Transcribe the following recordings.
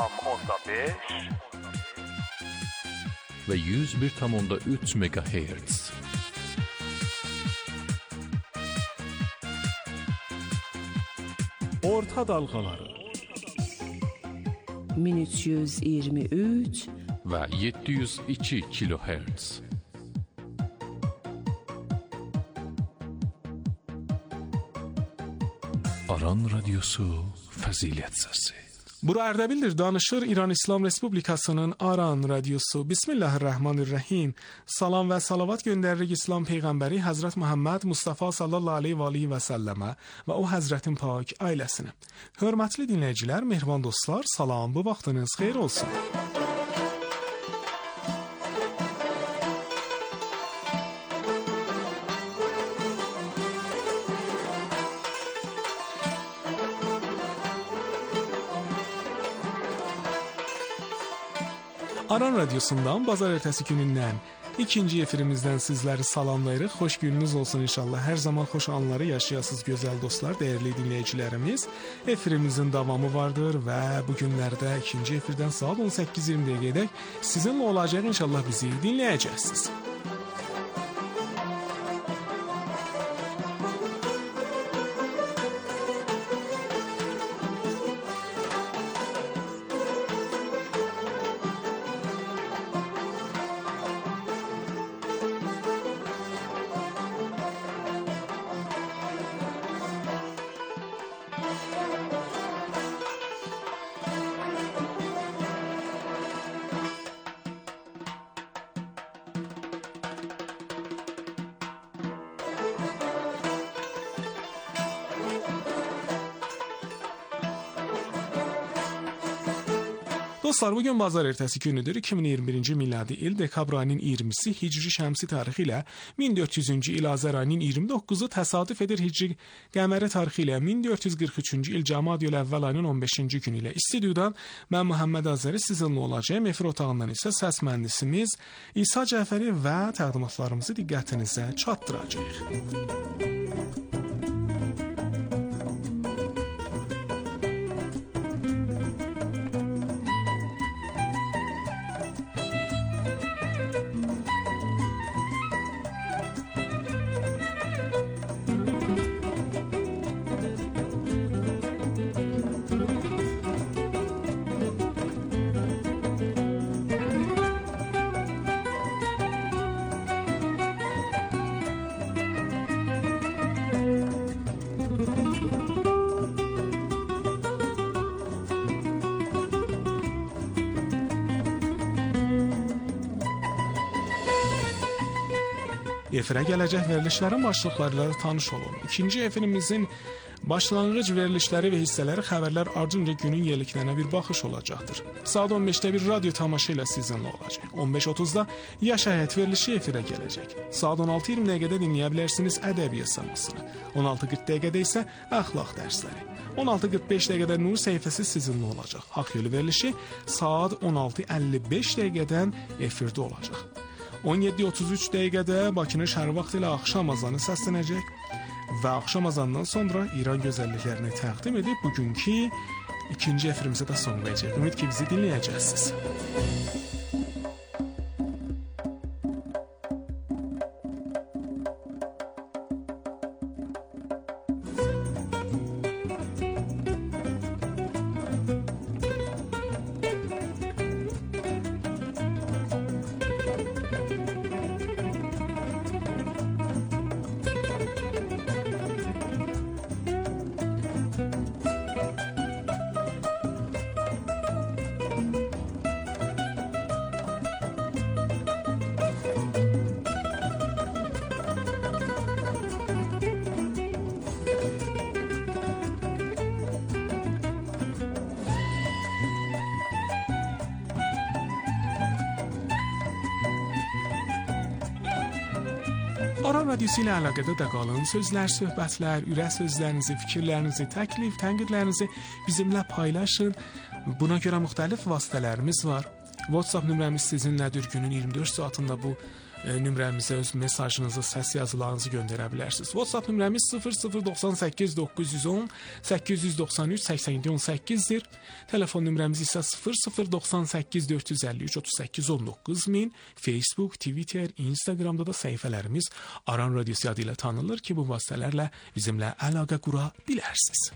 ve 101,3 MHz. Orta dalgaları 1323 ve 702 kHz. Aran Radyosu Fəzilət Səsi. Bura Ərdəbildir, danışır İran İslam Respublikasının Aran Radyosu. Bismillahirrahmanirrahim. Salam və salavat göndəririk İslam Peyğəmbəri Həzrət Muhammed Mustafa sallallahu aleyhi və səlləmə və o Həzrətin pak ailəsinə. Hörmətli dinləyicilər, mehriban dostlar, salam, bu vaxtınız xeyir olsun. Aran Radyosu'ndan bazar ertəsi günündən ikinci efirimizdən sizləri salamlayırıq. Xoş gününüz olsun inşallah. Hər zaman xoş anları yaşayasınız gözəl dostlar, dəyərli dinləyicilərimiz. Efirimizin davamı vardır və bu günlərdə ikinci efirdən saat 18:20 dəqiqədək sizinlə olacaq, inşallah bizi dinləyəcəksiniz. Dostlar, bugün bazar ertəsi günüdür. 2021-ci miladi il dekabr ayının 20-si Hicri şəmsi tarixi ilə 1400-cü il Azər ayının 29-u təsadüf edir Hicri qəməri tarixi ilə 1443-cü il Cəmadiyül əvvəl ayının 15-ci günü ilə. İstudiodan mən Muhammed Azəri sizinlə olacağım. Efir otağından isə səs mühəndisimiz İsa Cəfəri və təqdimatlarımızı diqqətinizə çatdıracağıq. Efirə gələcək verilişlərin başlıqları ilə tanış olun. İkinci efirimizin başlanğıc verilişləri və hissələri xəbərlər ardınca günün yelliklərinə bir baxış olacaqdır. Saat 15-də bir radio tamaşa ilə sizinlə olacaq. 15:30-da Yaş Həyat verilişi efirə gələcək. Saat 16:20 dəqiqədə dinləyə bilərsiniz ədəbiyyat səmasını. 16:40 dəqiqədə isə əxlaq dərsləri. 16:45 dəqiqədə Nur səhifəsi sizinlə olacaq. Haqq yolu verilişi saat 16:55 dəqiqədən efirdə olacaq. 17:33 dəqiqədə Bakının şəhər vaxtı ilə axşam azanı səslənəcək və axşam azandan sonra İran gözəlliklərini təqdim edib bugünkü ikinci efirimizə də son verəcək. Ümid ki, bizi dinləyəcəksiniz. Aran Radyosu ilə əlaqədə qalın. Sözlər, söhbətlər, ürək sözlərinizi, fikirlərinizi, təklif, tənqidlərinizi bizimlə paylaşın. Buna görə müxtəlif vasitələrimiz var. WhatsApp nömrəmiz sizinlədir. Günün 24 saatında bu nömrəmizə öz mesajınızı, səs yazılarınızı göndərə bilərsiniz. WhatsApp nömrəmiz 0098 910 893 8718-dir. Telefon nömrəmiz isə 0098 453 38 19000. Facebook, Twitter, Instagramda da səhifələrimiz Aran Radiosu adı ilə tanınır ki, bu vasitələrlə bizimlə əlaqə qura bilərsiniz.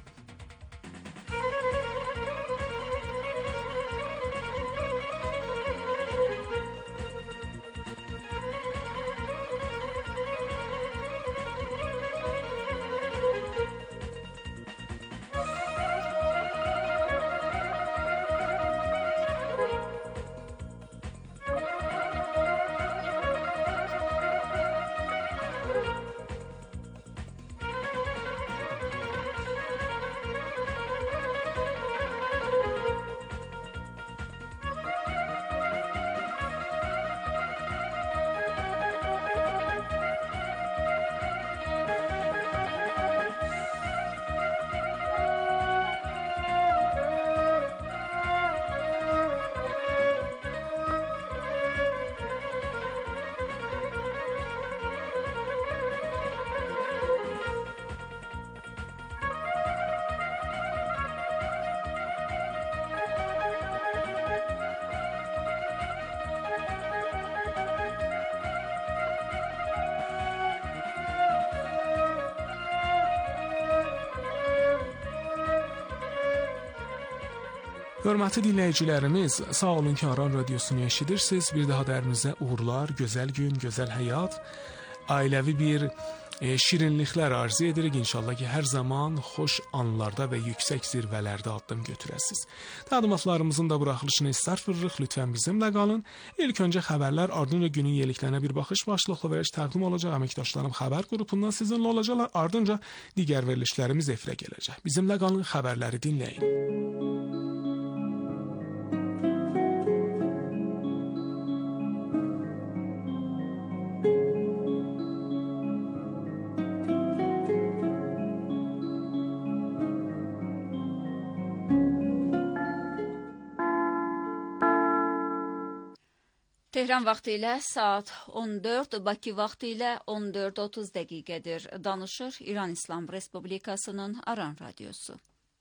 Hörmətli dinləyicilərimiz, sağ olun ki, Aran Radiosunu eşidirsiniz. Bir daha dərinizə uğurlar, gözəl gün, gözəl həyat, ailəvi bir şirinliklər arzu edirik. İnşallah ki, hər zaman xoş anlarda və yüksək zirvələrdə addım götürəsiniz. Təqdimatlarımızın da buraxılışını istarf veririk. Lütfən bizimlə qalın. İlk öncə xəbərlər, ardınca günün yeniliklərinə bir baxış başlıqlı verək təqdim olacaq. Əməkdaşlarım xəbər qrupundan sizinlə olacaqlar. Ardınca digər verilişlərimiz efirə gələcək. Bizimlə qalın, xəbərləri dinləyin. Tehran vaxtı ilə saat 14, Bakı vaxtı ilə 14:30 dəqiqədir. Danışır İran İslam Respublikasının Aran Radiosu.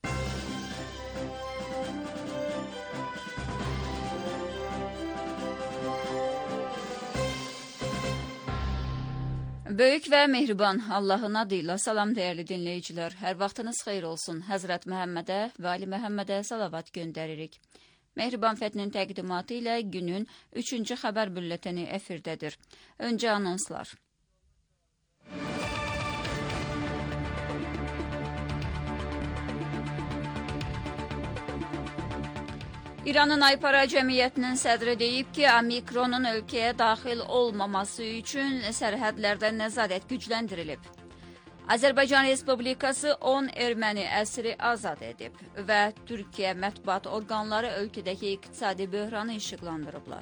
Böyük və mehriban Allahın adıyla salam dəyərli dinləyicilər. Hər vaxtınız xeyir olsun. Həzrət Məhəmmədə və Ali Məhəmmədə salavat göndəririk. Mehriban Fətinin təqdimatı ilə günün 3-cü xəbər bülleteni efirdədir. Öncə anonslar. İranın Aypara Cəmiyyətinin sədri deyib ki, Omikronun ölkəyə daxil olmaması üçün sərhədlərdə nəzarət gücləndirilib. Azərbaycan Respublikası 10 erməni əsiri azad edib və Türkiyə mətbuat orqanları ölkədəki iqtisadi böhranı işıqlandırıblar.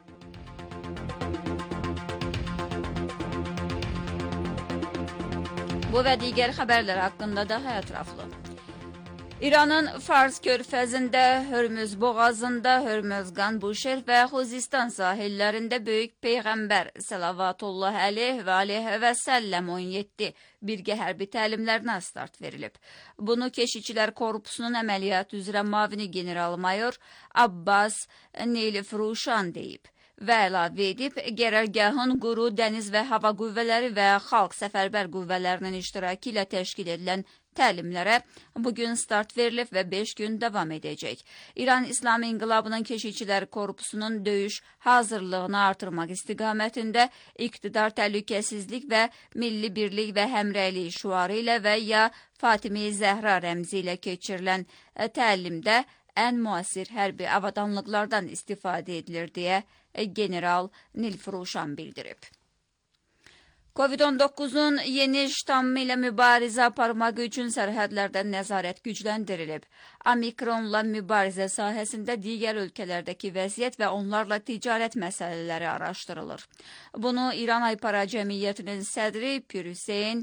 Bu və digər xəbərlər haqqında daha ətraflı. İranın Fars körfəzində, Hörmüz boğazında, Hörmüzgan, Buşer və Xuzistan sahillərində Böyük Peyğəmbər Səlavatullah əleyh və aleyh və səlləm 17 birgə hərbi təlimlərinə start verilib. Bunu Keşikçilər Korpusunun əməliyyat üzrə mavini general-mayor Abbas Nilfruşan deyib və əlavə edib, qərargahın quru, dəniz və hava qüvvələri və xalq səfərbər qüvvələrinin iştirakı ilə təşkil edilən təlimlərə bugün start verilib və 5 gün davam edəcək. İran İslami İnqilabının Keşikçilər Korpusunun döyüş hazırlığını artırmaq istiqamətində iqtidar təhlükəsizlik və milli birlik və həmrəylik şüarı ilə və ya Fatimi Zəhra rəmzi ilə keçirilən təlimdə ən müasir hərbi avadanlıqlardan istifadə edilir deyə general Nilfruşan bildirib. Covid-19-un yeni ştamı ilə mübarizə aparmaq üçün sərhədlərdə nəzarət gücləndirilib. Omikronla mübarizə sahəsində digər ölkələrdəki vəziyyət və onlarla ticarət məsələləri araşdırılır. Bunu İran Aypara Cəmiyyətinin sədri Pir Hüseyn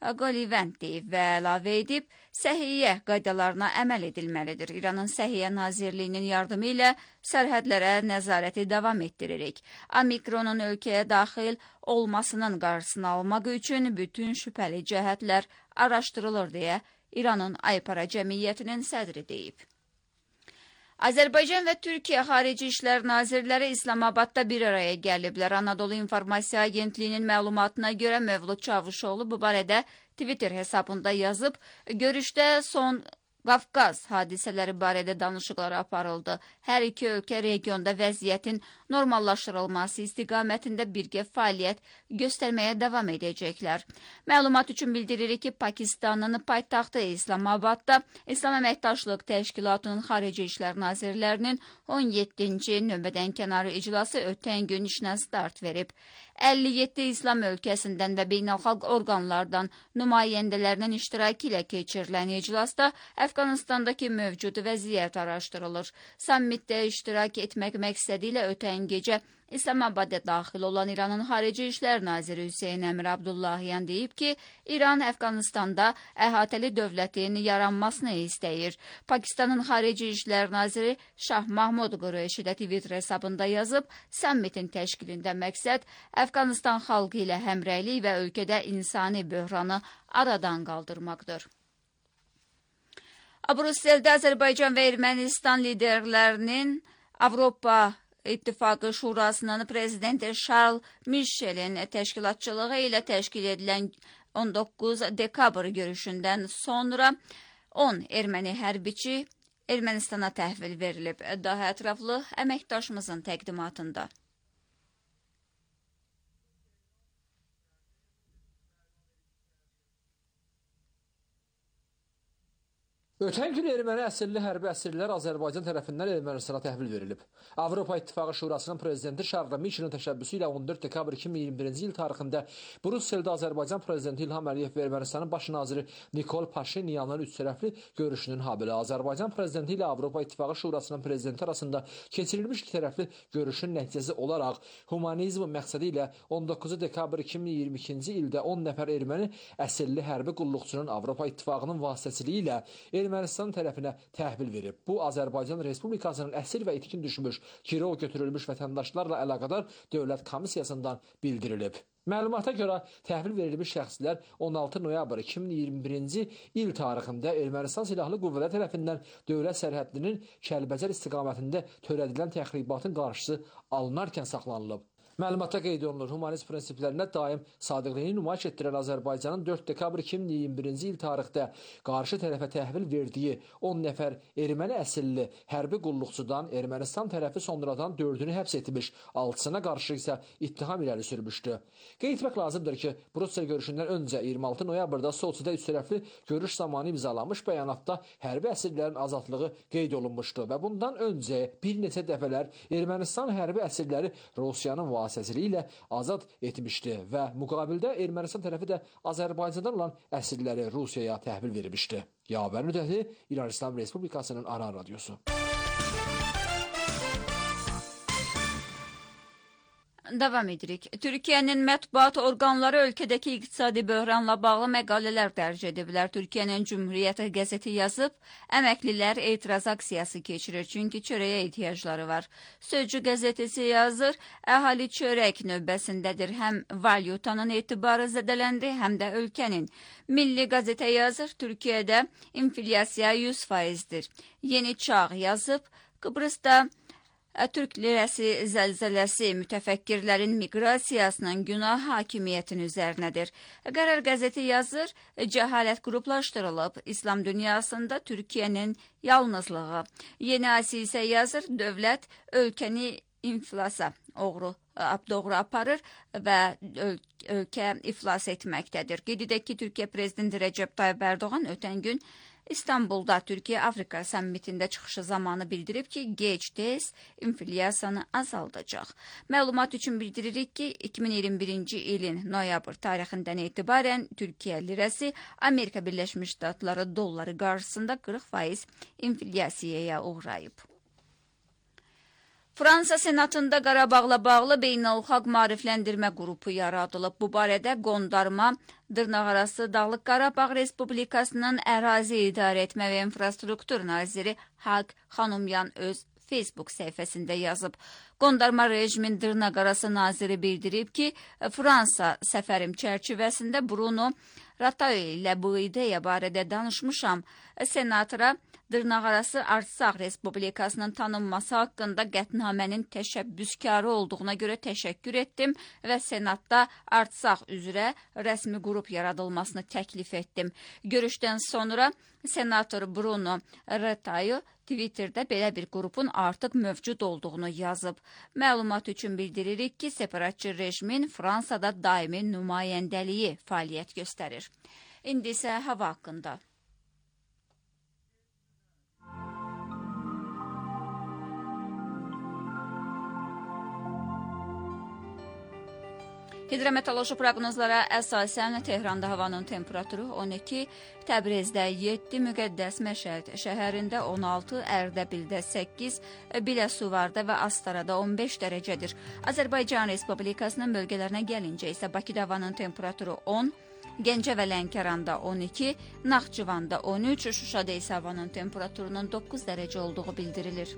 Qolivənd deyib və əlavə edib, səhiyyə qaydalarına əməl edilməlidir. İranın Səhiyyə Nazirliyinin yardımı ilə sərhədlərə nəzarəti davam etdiririk. Omikronun ölkəyə daxil olmasının qarşısını almaq üçün bütün şübhəli cəhətlər araşdırılır deyə İranın Aypara Cəmiyyətinin sədri deyib. Azərbaycan və Türkiyə Xarici İşlər Nazirləri İslamabadda bir araya gəliblər. Anadolu İnformasiya Agentliyinin məlumatına görə Mövlud Çavuşoğlu bu barədə Twitter hesabında yazıb, görüşdə son Qafqaz hadisələri barədə danışıqlar aparıldı. Hər iki ölkə regionda vəziyyətin normallaşdırılması istiqamətində birgə fəaliyyət göstərməyə davam edəcəklər. Məlumat üçün bildiririk ki, Pakistanın paytaxtı İslamabadda İslam Əməkdaşlıq Təşkilatının Xarici İşlər Nazirlərinin 17-ci növbədən kənarı iclası ötən gün işinə start verib. 57 İslam ölkəsindən və beynəlxalq orqanlardan nümayəndələrinin iştirakı ilə keçirilən iclasda Əfqanistandakı mövcud vəziyyət araşdırılır. Sammitdə iştirak etmək məqsədi ilə ötən gecə İslamabadda daxil olan İranın Xarici İşlər Naziri Hüseyn Əmir Abdullahyan deyib ki, İran Əfqanistanda əhatəli dövlətin yaranmasını istəyir. Pakistanın Xarici İşlər Naziri Şah Mahmud Qureşi də Twitter hesabında yazıb, sammitin təşkilində məqsəd Əfqanistan xalqı ilə həmrəylik və ölkədə insani böhranı aradan qaldırmaqdır. Brüsseldə Azərbaycan və Ermənistan liderlərinin Avropa İttifaqı Şurasının prezidenti Charles Michelin təşkilatçılığı ilə təşkil edilən 19 dekabr görüşündən sonra 10 erməni hərbiçi Ermənistana təhvil verilib. Daha ətraflı əməkdaşımızın təqdimatında. Ötən gün erməni əsirli hərbi əsirlər Azərbaycan tərəfindən Ermənistana təhvil verilib. Avropa İttifaqı Şurasının prezidenti Charles Michelin təşəbbüsü ilə 14 dekabr 2021-ci il tarixində Brüsseldə Azərbaycan prezidenti İlham Əliyev və Ermənistanın baş naziri Nikol Paşinyanın üçtərəfli görüşünün habelə Azərbaycan prezidenti ilə Avropa İttifaqı Şurasının prezidenti arasında keçirilmiş ikitərəfli görüşün nəticəsi olaraq humanizm məqsədi ilə 19 dekabr 2022-ci ildə 10 nəfər erməni əsirli hərbi qulluqçunun Avropa İttifaqının vasitəçiliyi ilə Ermənistan tərəfinə təhvil verib. Bu, Azərbaycan Respublikasının əsir və itkin düşmüş, girov götürülmüş vətəndaşlarla əlaqədar dövlət komissiyasından bildirilib. Məlumata görə təhvil verilmiş şəxslər 16 noyabr 2021-ci il tarixində Ermənistan Silahlı Qüvvələr tərəfindən dövlət sərhədinin Kəlbəcər istiqamətində törədilən təxribatın qarşısı alınarkən saxlanılıb. Məlumatda qeyd olunur, humanist prinsiplərinə daim sadiqliyini nümayiş etdirən Azərbaycanın 4 dekabr 2021-ci il tarixdə qarşı tərəfə təhvil verdiyi 10 nəfər erməni əsilli hərbi qulluqçudan Ermənistan tərəfi sonradan 4-ünü həbs etmiş, 6-sına qarşı isə ittiham irəli sürmüşdü. Qeyd etmək lazımdır ki, Brüssel görüşündən öncə 26 noyabrda Soçidə üçtərəfli görüş zamanı imzalanmış bəyanatda hərbi əsirlərin azadlığı qeyd olunmuşdu və bundan öncə bir neçə dəfələr Ermənistan hərbi əsirləri Rusiyanın vasitəçiliyi ilə azad etmişdi və müqabildə Ermənistan tərəfi də Azərbaycandan olan əsirləri Rusiyaya təhvil vermişdi. Yavər Müdəti, İran İslam Respublikasının ana radiosu. Davam edirik. Türkiyənin mətbuat orqanları ölkədəki iqtisadi böhranla bağlı məqalələr dərc ediblər. Türkiyənin Cümhuriyyət qəzeti yazıb, əməklilər etiraz aksiyası keçirir, çünki çörəyə ehtiyacları var. Sözcü qəzetisi yazır, əhali çörək növbəsindədir. Həm valyutanın etibarı zədələndi, həm də ölkənin. Milli qəzetə yazır, Türkiyədə inflyasiya 100%-dir. Yeni Çağ yazıb, Kıbrısda Türk lirəsi zəlzələsi mütəfəkkirlərin miqrasiyasının günah hakimiyyətin üzərinədir. Qərar qəzeti yazır, cəhalət qruplaşdırılıb, İslam dünyasında Türkiyənin yalnızlığı. Yeni Asi isə yazır, dövlət ölkəni inflasa doğru aparır və ölkə iflas etməkdədir. Qeyd edək ki, Türkiyə Prezidenti Rəcəb Tayyip Ərdoğan ötən gün İstanbulda Türkiyə-Afrika sammitində çıxışı zamanı bildirib ki, gec-tez inflyasiyanı azaldacaq. Məlumat üçün bildiririk ki, 2021-ci ilin noyabr tarixindən etibarən Türkiyə lirəsi Amerika Birləşmiş Ştatları dolları qarşısında 40% inflyasiyaya uğrayıb. Fransa Senatında Qarabağla bağlı beynəlxalq maarifləndirmə qrupu yaradılıb. Bu barədə qondarma dırnaqarası Dağlıq Qarabağ Respublikasının Ərazi İdarə Etmə və İnfrastruktur naziri Haq Xanumyan öz Facebook səhifəsində yazıb. Qondarma rejimin dırnaqarası naziri bildirib ki, Fransa səfərim çərçivəsində Bruno Rataille ilə bu ideya barədə danışmışam. Senatora dırnaqarası Artsaq Respublikasının tanınması haqqında qətnamənin təşəbbüskarı olduğuna görə təşəkkür etdim və Senatda Artsaq üzrə rəsmi qrup yaradılmasını təklif etdim. Görüşdən sonra Senator Bruno Rataille Twitterdə belə bir qrupun artıq mövcud olduğunu yazıb. Məlumat üçün bildiririk ki, separatçı rejimin Fransada daimi nümayəndəliyi fəaliyyət göstərir. İndi isə hava haqqında. Hidrometeoroloji proqnozlara əsasən Tehranda havanın temperaturu 12, Təbrizdə 7, Müqəddəs Məşəd şəhərində 16, Ərdəbildə 8, Biləsuvarda və Astarada 15 dərəcədir. Azərbaycan Respublikasının bölgələrinə gəlincə isə Bakıda havanın temperaturu 10, Gəncə və Lənkəranda 12, Naxçıvanda 13, Şuşada isə havanın temperaturunun 9 dərəcə olduğu bildirilir.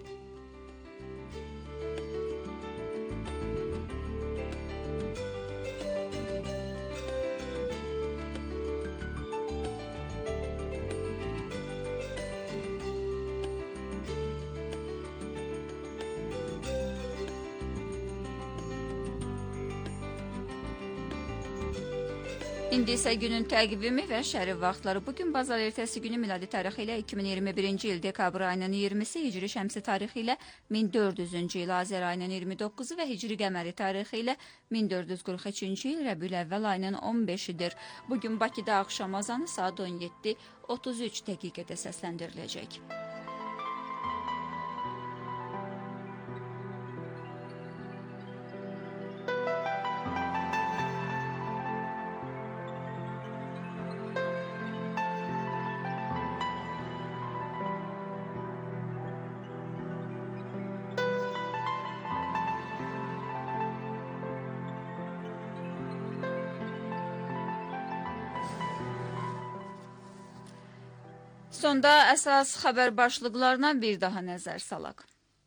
İndi isə günün təqvimi və şəri vaxtları. Bugün bazar ertəsi günü miladi tarixi ilə 2021-ci il dekabr ayının 20-si, hicri şəmsi tarixi ilə 1400-cü il Azər ayının 29-u və hicri qəməri tarixi ilə 1443-cü il Rəbiül əvvəl ayının 15-idir. Bugün Bakıda axşam azanı saat 17:33 dəqiqədə səsləndiriləcək. Sonda əsas xəbər başlıqlarına bir daha nəzər salaq.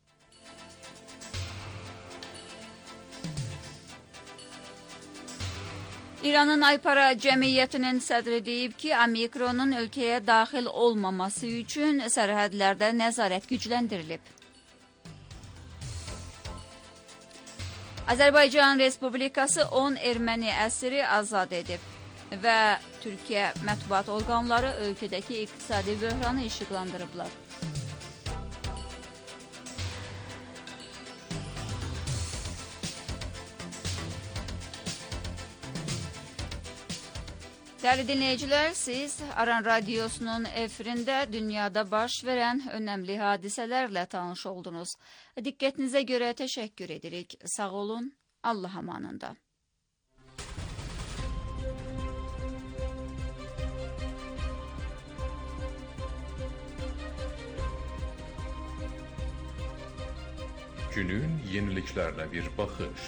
İranın Aypara Cəmiyyətinin sədri deyib ki, Omikronun ölkəyə daxil olmaması üçün sərhədlərdə nəzarət gücləndirilib. Azərbaycan Respublikası 10 erməni əsiri azad edib və Türkiyə mətbuat orqanları ölkədəki iqtisadi böhranı işıqlandırıblar. Dəyərli dinləyicilər, siz Aran Radiosunun efirində dünyada baş verən önəmli hadisələrlə tanış oldunuz. Diqqətinizə görə təşəkkür edirik. Sağ olun, Allah amanında. Günün yeniliklərlə bir baxış.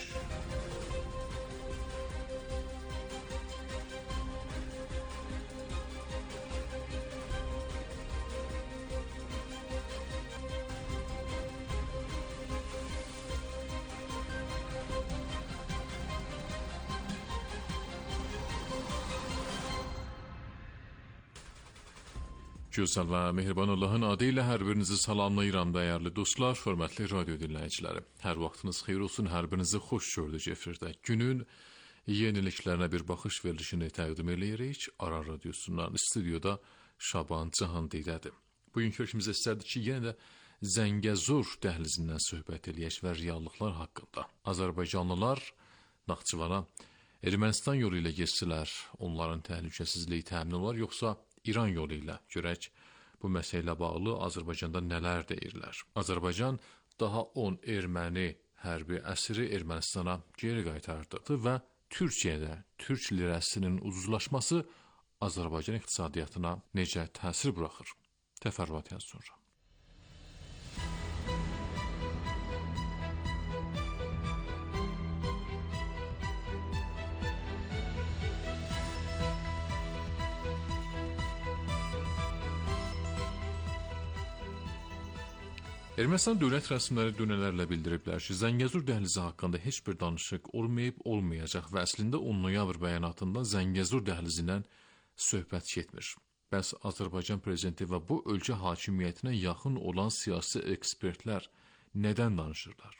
Gözəl və mehriban Allahın adı ilə hər birinizi salamlayıram dəyərli dostlar, hörmətli radio dinləyiciləri. Hər vaxtınız xeyir olsun, hər birinizi xoş gördük efirdə. Günün yeniliklərinə bir baxış verilişini təqdim edirik. Aran Radiosundan studiyada Şaban Cahandidədir. Bugünkü ölkəmizə istərdik ki, yenə də Zəngəzur dəhlizindən söhbət eləyək və reallıqlar haqqında. Azərbaycanlılar Naxçıvana Ermənistan yolu ilə geçsilər, onların təhlükəsizliyi təmin olar, yoxsa İran yolu ilə görək bu məsələ bağlı Azərbaycanda nələr deyirlər. Azərbaycan daha 10 erməni hərbi əsiri Ermənistana geri qaytardı və Türkiyədə Türk lirəsinin ucuzlaşması Azərbaycan iqtisadiyyatına necə təsir buraxır? Təfərrüatdan sonra. Ermənistan dövlət rəsmiləri dünələrlə bildiriblər ki, Zəngəzur dəhlizi haqqında heç bir danışıq olmayacaq və əslində 10 noyabr bəyanatında Zəngəzur dəhlizindən söhbət getmir. Bəs Azərbaycan prezidenti və bu ölkə hakimiyyətinə yaxın olan siyasi ekspertlər nədən danışırlar?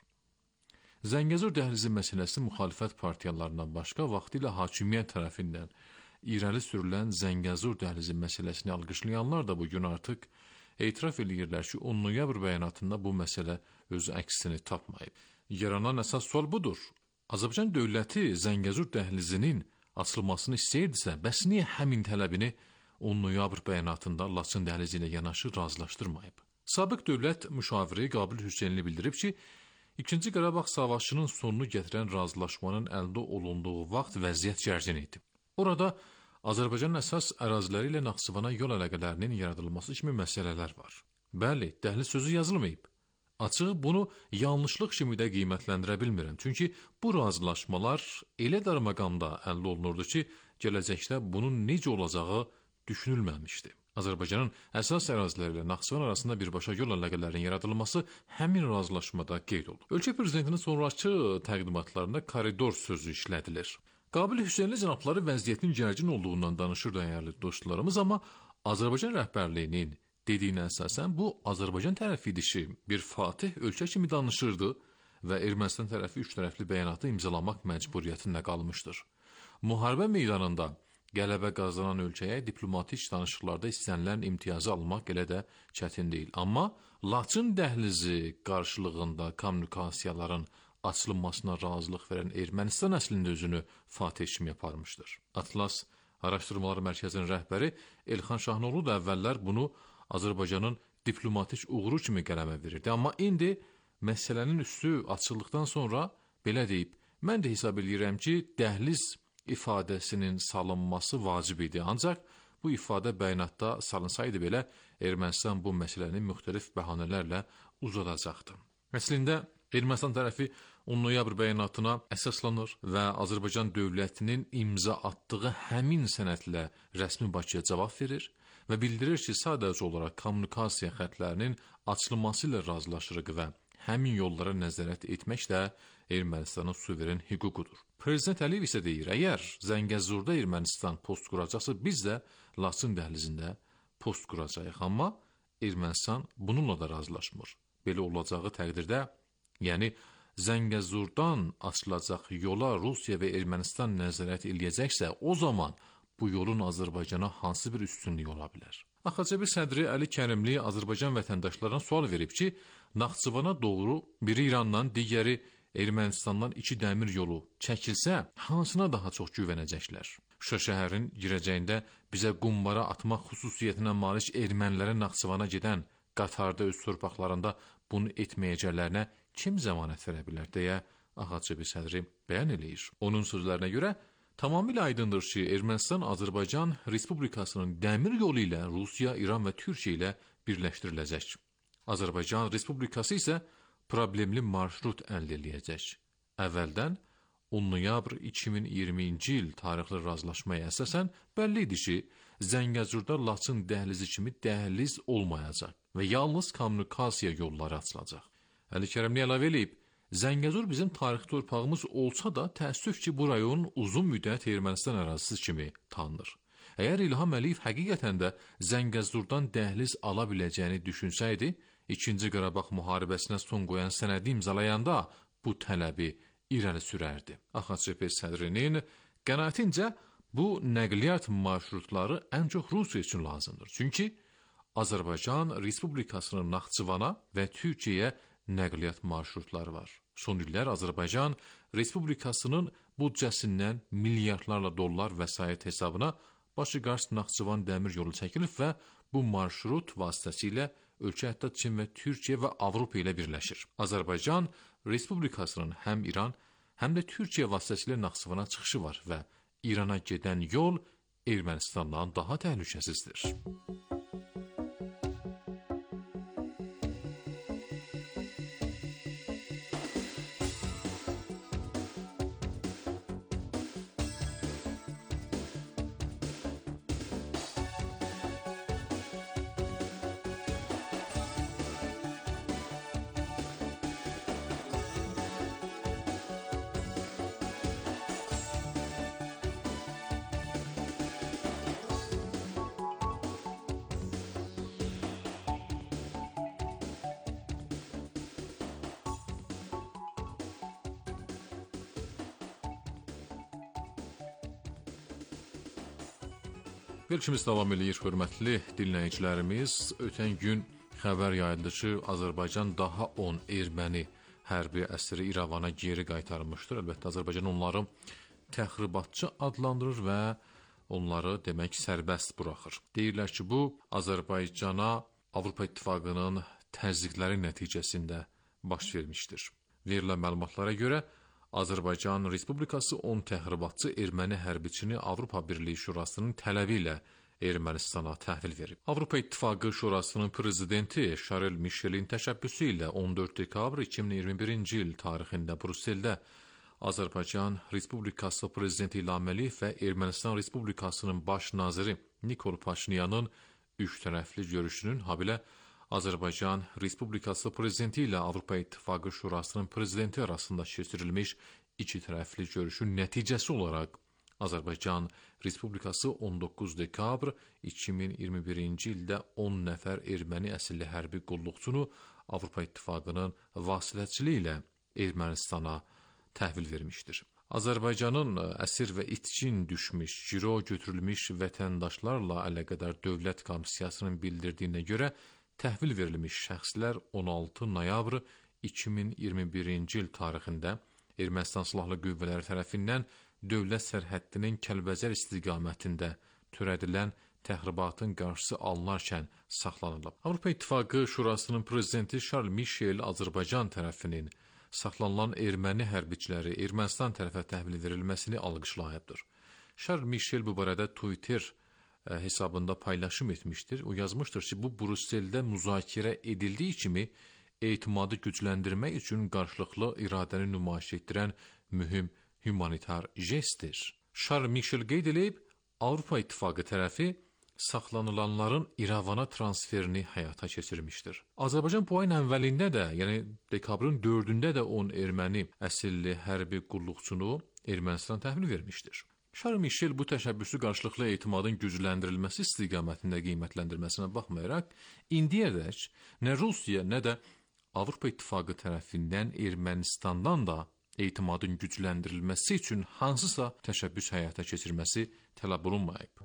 Zəngəzur dəhlizi məsələsi müxalifət partiyalarından başqa vaxtilə hakimiyyət tərəfindən irəli sürülən Zəngəzur dəhlizi məsələsini alqışlayanlar da bugün artıq etiraf edirlər ki, 10 noyabr bəyanatında bu məsələ öz əksini tapmayıb. Yaranan əsas sual budur. Azərbaycan dövləti Zəngəzur dəhlizinin açılmasını istəyirdisə, bəs niyə həmin tələbini 10 noyabr bəyanatında Laçın dəhlizi ilə yanaşı razılaşdırmayıb? Sabiq dövlət müşaviri Qabil Hüseynli bildirib ki, İkinci Qarabağ savaşının sonunu gətirən razılaşmanın əldə olunduğu vaxt vəziyyət gərgin idi. Orada Azərbaycanın əsas əraziləri ilə Naxçıvana yol əlaqələrinin yaradılması kimi məsələlər var. Bəli, dəhliz sözü yazılmayıb. Açığı bunu yanlışlıq kimi də qiymətləndirə bilmirəm. Çünki bu razılaşmalar elə dar məqamda əldə olunurdu ki, gələcəkdə bunun necə olacağı düşünülməmişdi. Azərbaycanın əsas əraziləri ilə Naxçıvan arasında birbaşa yol əlaqələrinin yaradılması həmin razılaşmada qeyd olunub. Ölkə prezidentinin sonrakı təqdimatlarında koridor sözü işlədilir. Qabil Hüseynli cənabları vəziyyətin gərgin olduğundan danışır dəyərli dostlarımız, amma Azərbaycan rəhbərliyinin dediyinə əsasən bu Azərbaycan tərəfi idi ki, bir fatih ölkə kimi danışırdı və Ermənistan tərəfi üç tərəfli bəyanatı imzalamaq məcburiyyətində qalmışdır. Müharibə meydanında qələbə qazanan ölkəyə diplomatik danışıqlarda istənilən imtiyazı almaq elə də çətin deyil. Amma Laçın dəhlizi qarşılığında kommunikasiyaların açılmasına razılıq verən Ermənistan əslində özünü fatih kimi aparmışdır. Atlas Araşdırmalar Mərkəzinin rəhbəri Elxan Şahnoğlu da əvvəllər bunu Azərbaycanın diplomatik uğuru kimi qələmə verirdi. Amma indi məsələnin üstü açıldıqdan sonra belə deyib, mən də hesab edirəm ki, dəhliz ifadəsinin salınması vacib idi. Ancaq bu ifadə bəyanatda salınsaydı belə Ermənistan bu məsələni müxtəlif bəhanələrlə uzadacaqdı. Əslində Ermənistan tərəfi 10 noyabr bəyanatına əsaslanır və Azərbaycan dövlətinin imza atdığı həmin sənədlə rəsmi Bakıya cavab verir və bildirir ki, sadəcə olaraq kommunikasiya xətlərinin açılması ilə razılaşırıq və həmin yollara nəzarət etmək də Ermənistanın suveren hüququdur. Prezident Əliyev isə deyir, əgər Zəngəzurda Ermənistan post quracaqsa, biz də Laçın dəhlizində post quracağıq. Amma Ermənistan bununla da razılaşmır. Belə olacağı təqdirdə, yəni Zəngəzurdan açılacaq yola Rusiya və Ermənistan nəzarət eləyəcəksə, o zaman bu yolun Azərbaycana hansı bir üstünlüyü ola bilər? AXCB sədri Əli Kərimli Azərbaycan vətəndaşlarına sual verib ki, Naxçıvana doğru biri İrandan, digəri Ermənistandan 2 dəmir yolu çəkilsə, hansına daha çox güvənəcəklər? Şuşa şəhərin girəcəyində bizə qumbara atmaq xüsusiyyətinə malik ermənilərin Naxçıvana gedən qatarda öz torpaqlarında bunu etməyəcəklərinə kim zəmanət verə bilər, deyə AXCB sədri bəyan eləyir. Onun sözlərinə görə, tamamilə aydındır ki, Ermənistan Azərbaycan Respublikasının dəmir yolu ilə Rusiya, İran və Türkiyə ilə birləşdiriləcək. Azərbaycan Respublikası isə problemli marşrut əldə eləyəcək. Əvvəldən 10 noyabr 2020-ci il tarixli razılaşmaya əsasən bəlli idi ki, Zəngəzurda Laçın dəhlizi kimi dəhliz olmayacaq və yalnız kommunikasiya yolları açılacaq. Əli Kərimli əlavə eləyib, Zəngəzur bizim tarixi torpağımız olsa da təəssüf ki, bu rayon uzun müddət Ermənistan ərazisi kimi tanınır. Əgər İlham Əliyev həqiqətən də Zəngəzurdan dəhliz ala biləcəyini düşünsəydi, İkinci Qarabağ müharibəsinə son qoyan sənədi imzalayanda bu tələbi irəli sürərdi. AXCB sədrinin qənaətincə bu nəqliyyat marşrutları ən çox Rusiya üçün lazımdır. Çünki Azərbaycan Respublikasının Naxçıvana və Türkiyəyə nəqliyyat marşrutları var. Son illər Azərbaycan Respublikasının büdcəsindən milyardlarla dollar vəsait hesabına Bakı-Qars Naxçıvan dəmir yolu çəkilib və bu marşrut vasitəsilə ölkə hətta Çin və Türkiyə və Avropa ilə birləşir. Azərbaycan Respublikasının həm İran, həm də Türkiyə vasitəsilə Naxçıvana çıxışı var və İrana gedən yol Ermənistandan daha təhlükəsizdir. Verilişimiz davam edir, hörmətli dinləyicilərimiz. Ötən gün xəbər yayıldı ki, Azərbaycan daha 10 erməni hərbi əsiri İrəvana geri qaytarmışdır. Əlbəttə, Azərbaycan onları təxribatçı adlandırır və onları demək sərbəst buraxır. Deyirlər ki, bu Azərbaycana Avropa İttifaqının təzyiqləri nəticəsində baş vermişdir. Verilən məlumatlara görə Azərbaycan Respublikası 10 təxribatçı erməni hərbiçini Avropa Birliyi Şurasının tələbi ilə Ermənistana təhvil verib. Avropa İttifaqı Şurasının prezidenti Şarl Mişelin təşəbbüsü ilə 14 dekabr 2021-ci il tarixində Brüsseldə Azərbaycan Respublikası prezidenti İlham Əliyev və Ermənistan Respublikasının baş naziri Nikol Paşinyanın üç tərəfli görüşünün, habelə Azərbaycan Respublikası prezidenti ilə Avropa İttifaqı Şurasının prezidenti arasında keçirilmiş iki tərəfli görüşün nəticəsi olaraq Azərbaycan Respublikası 19 dekabr 2021-ci ildə 10 nəfər erməni əsilli hərbi qulluqçunu Avropa İttifaqının vasitəçiliyi ilə Ermənistana təhvil vermişdir. Azərbaycanın əsir və itkin düşmüş, giro götürülmüş vətəndaşlarla əlaqədar dövlət komissiyasının bildirdiyinə görə təhvil verilmiş şəxslər 16 noyabr 2021-ci il tarixində Ermənistan Silahlı Qüvvələri tərəfindən dövlət sərhəddinin Kəlbəcər istiqamətində törədilən təxribatın qarşısı alınarkən saxlanılıb. Avropa İttifaqı Şurasının prezidenti Şarl Mişel Azərbaycan tərəfinin saxlanılan erməni hərbiçiləri Ermənistan tərəfə təhvil verilməsini alqışlayıbdır. Şarl Mişel bu barədə Twitter hesabında paylaşım etmişdir. O yazmışdır ki, bu Brüsseldə müzakirə edildiyi kimi etimadı gücləndirmək üçün qarşılıqlı iradəni nümayiş etdirən mühüm humanitar jestdir. Şarl Mişel qeyd edib, Avropa İttifaqı tərəfi saxlanılanların İrəvana transferini həyata keçirmişdir. Azərbaycan bu ayın əvvəlində də, yəni dekabrın 4-də də 10 erməni əsilli hərbi qulluqçunu Ermənistan təhvil vermişdir. Şarl Mişel bu təşəbbüsü qarşılıqlı etimadın gücləndirilməsi istiqamətində qiymətləndirməsinə baxmayaraq, indiyədək nə Rusiya, nə də Avropa İttifaqı tərəfindən Ermənistandan da etimadın gücləndirilməsi üçün hansısa təşəbbüs həyata keçirməsi tələb olunmayıb.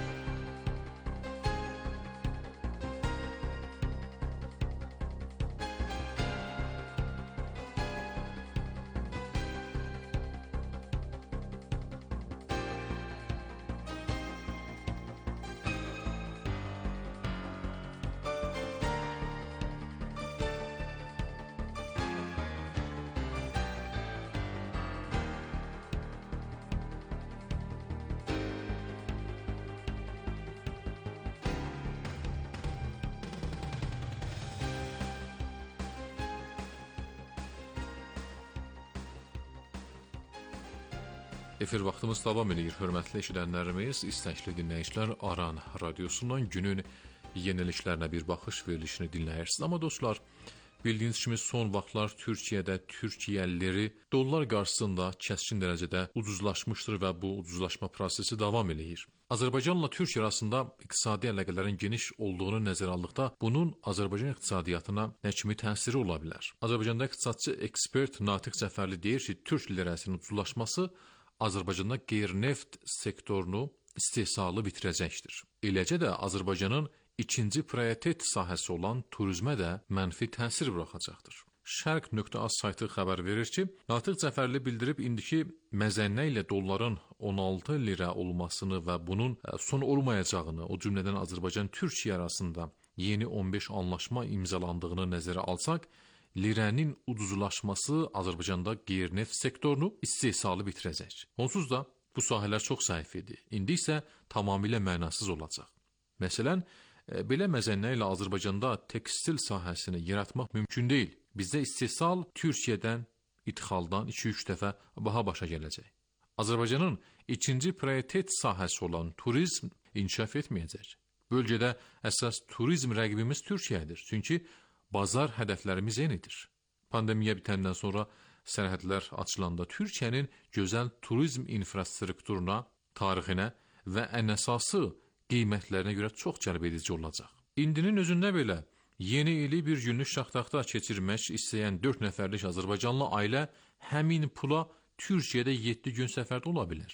Efir vaxtımız davam edir, hörmətli eşidənlərimiz, istəkli dinləyicilər, Aran radiosundan günün yeniliklərinə bir baxış verilişini dinləyirsiniz. Amma dostlar, bildiyiniz kimi son vaxtlar Türkiyədə Türkiyəliləri dollar qarşısında kəskin dərəcədə ucuzlaşmışdır və bu ucuzlaşma prosesi davam edir. Azərbaycanla Türkiyə arasında iqtisadi əlaqələrin geniş olduğunu nəzərə aldıqda, bunun Azərbaycan iqtisadiyyatına nə kimi təsiri ola bilər? Azərbaycanda iqtisadçı ekspert Natiq Cəfərli deyir ki, Türk lirəsinin ucuzlaşması Azərbaycanda qeyri-neft sektorunu istehsalı bitirəcəkdir. Eləcə də Azərbaycanın ikinci prioritet sahəsi olan turizmə də mənfi təsir buraxacaqdır. Şərq.az saytı xəbər verir ki, Natiq Cəfərli bildirib indiki məzənnə ilə dolların 16 lira olmasını və bunun son olmayacağını, o cümlədən Azərbaycan-Türkiyə arasında yeni 15 anlaşma imzalandığını nəzərə alsaq, lirənin ucuzlaşması Azərbaycanda qeyri-neft sektorunu istehsalı bitirəcək. Onsuz da bu sahələr çox zəif idi. İndi isə tamamilə mənasız olacaq. Məsələn, belə məzənnə ilə Azərbaycanda tekstil sahəsini yaratmaq mümkün deyil. Bizdə istehsal Türkiyədən, idxaldan 2-3 dəfə baha başa gələcək. Azərbaycanın ikinci prioritet sahəsi olan turizm inkişaf etməyəcək. Bölgədə əsas turizm rəqibimiz Türkiyədir. Çünki bazar hədəflərimiz eynidir. Pandemiya bitəndən sonra sərhədlər açılanda Türkiyənin gözəl turizm infrastrukturuna, tarixinə və ən əsası qiymətlərinə görə çox cəlbedici olacaq. İndinin özündə belə yeni ili bir günlük Şaxtaqda keçirmək istəyən 4 nəfərlik Azərbaycanlı ailə həmin pula Türkiyədə 7 gün səfərdə ola bilər.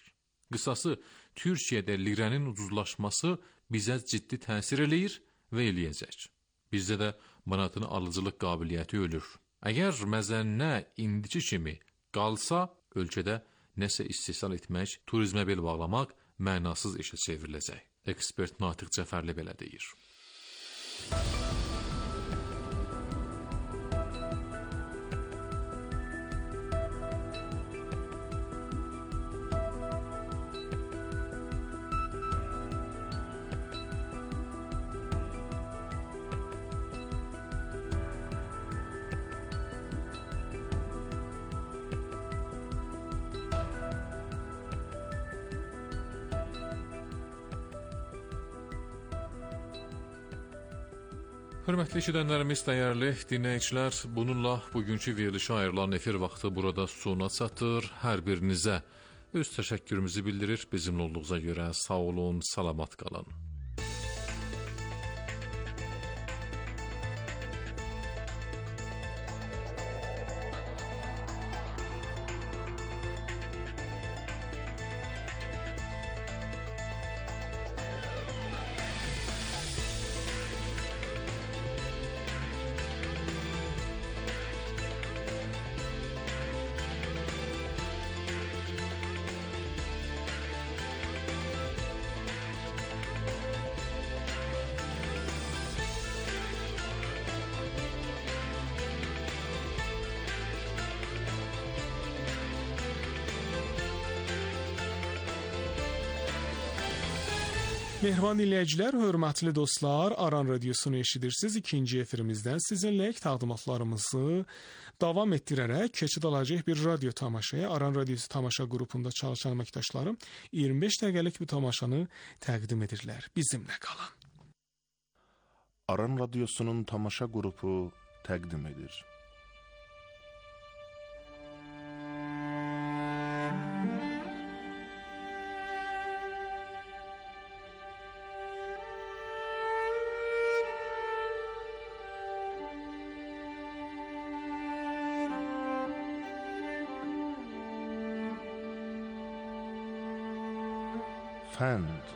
Qısası, Türkiyədə lirənin ucuzlaşması bizə ciddi təsir eləyir və eləyəcək. Bizdə də manatın alıcılıq qabiliyyəti ölür. Əgər məzənnə indiki kimi qalsa, ölkədə nəsə istehsal etmək, turizmə bel bağlamaq mənasız işə çevriləcək. Ekspert Natiq Cəfərli belə deyir. Hörmətli eşidənlərimiz, dəyərli dinləyicilər, bununla bugünkü verilişə ayrılan efir vaxtı burada sona çatır. Hər birinizə öz təşəkkürümüzü bildirir. Bizimlə olduğunuza görə sağ olun, salamat qalın. Mehriban dinləyicilər, hörmətli dostlar, Aran Radiosunu eşidirsiniz. İkinci efirimizdən sizinlə təqdimatlarımızı davam etdirərək keçid alacaq bir radio tamaşaya, Aran Radiosu tamaşa qrupunda çalışan əməkdaşlarım 25 dəqiqəlik bir tamaşanı təqdim edirlər. Bizimlə qalın. Aran Radiosunun tamaşa qrupu təqdim edir. Fənd.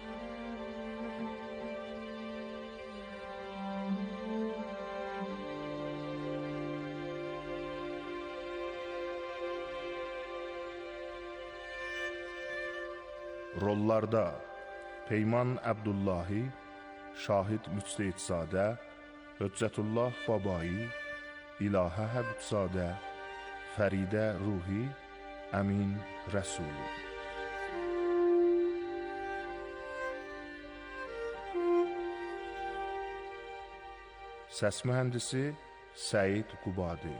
Rollarda Peyman Əbdullahi, Şahid Müctehidzadə, Höccətullah Babai, İlahə Həbibzadə, Fəridə Ruhi, Əmin Rəsuli. Səs mühəndisi Səid Qubadi.